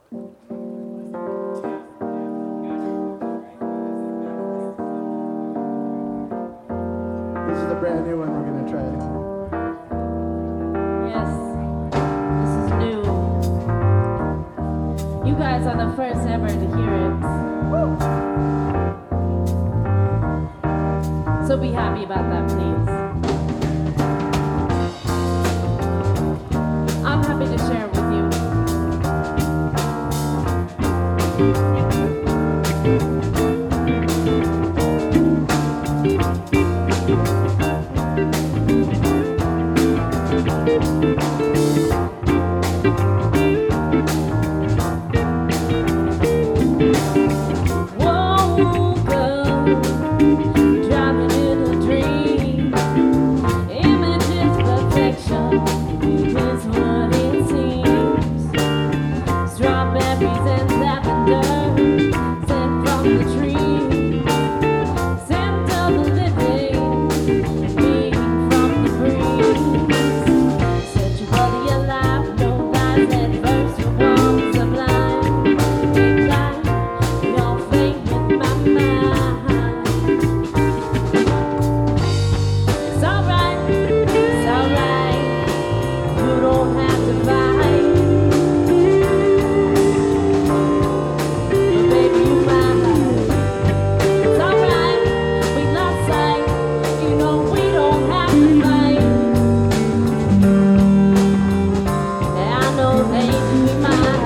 This is a brand new one we're gonna try. Yes, this is new. You guys are the first ever to hear it. So be happy about that, please. I'm happy to share it with you. Woke up, driving in a dream. Images perfection is what it seems. Strawberries and lavender sent from the tree. Scent of the living, being from the breeze. Sexually alive, no lies at first, you want sublime. Ignite your faith in my mind. It's alright, you don't have to fight. But baby, you mine. It's alright, we lost sight. You know we don't have to fight. And I know they do mine.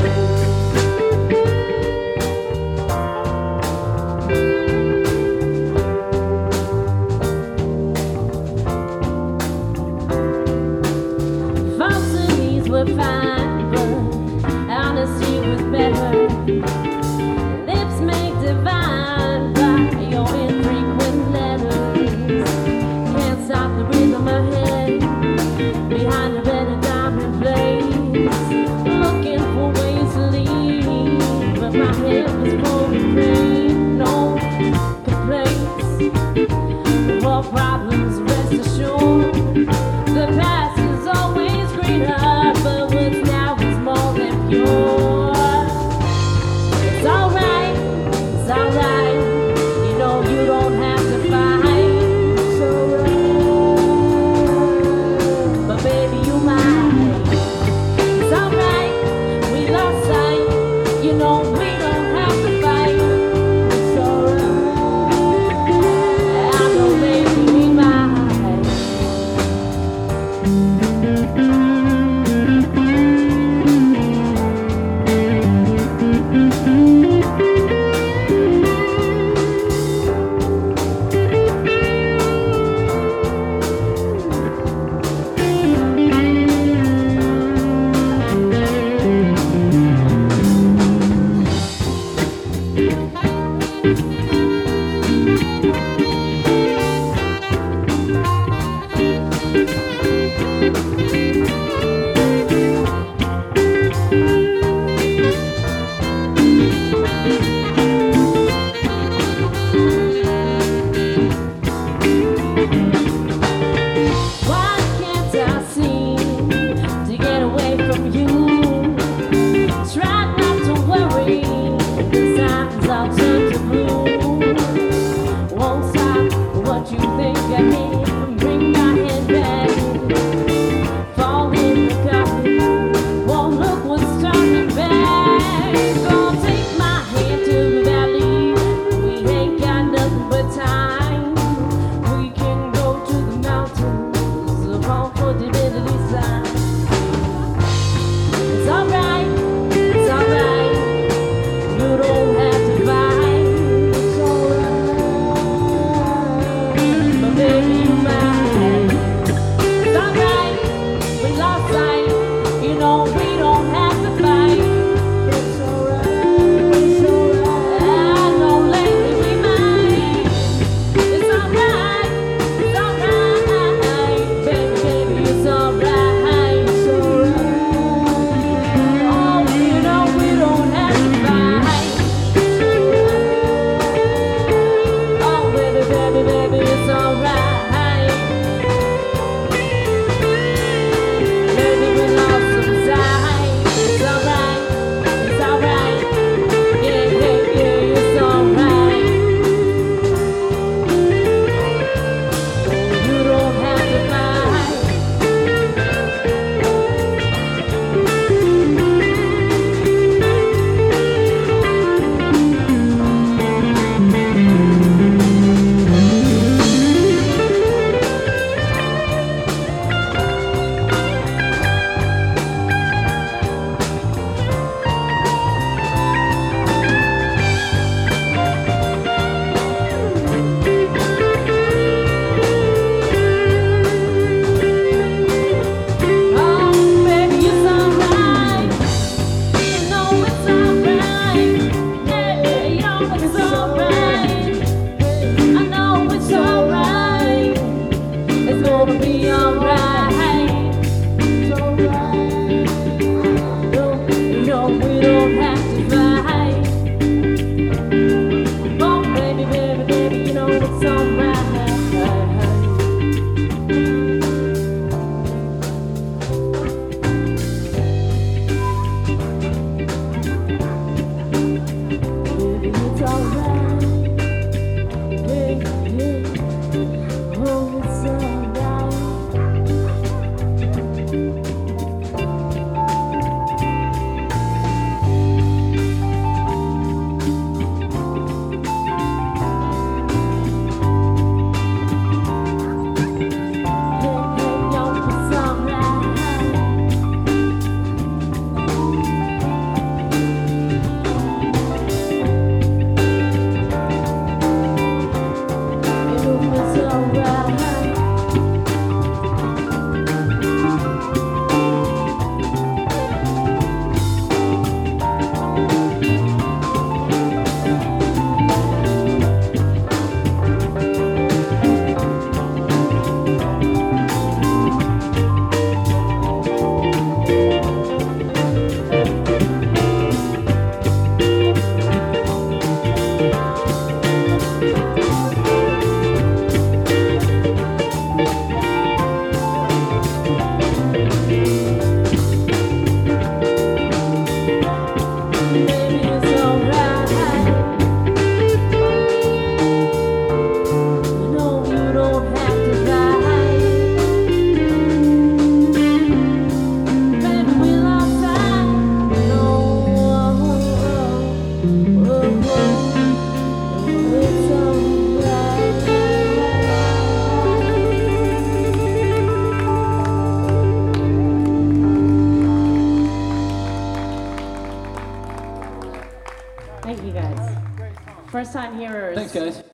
Falsities were fine, but honesty was better. Lips make divine by your infrequent letters. Can't stop the rhythm ahead behind a red and diamond place. Looking for ways to leave, but my head was full of pain. No complaints, more problems, rest assured. The past is always greener, but what's now is more than pure. It's alright, you know you don't have to fight. It's alright, but baby you mine. It's alright, we lost sight. You know we don't have to fight. It's alright, I know baby we mine. Thank you guys. First time hearers. Thanks, guys.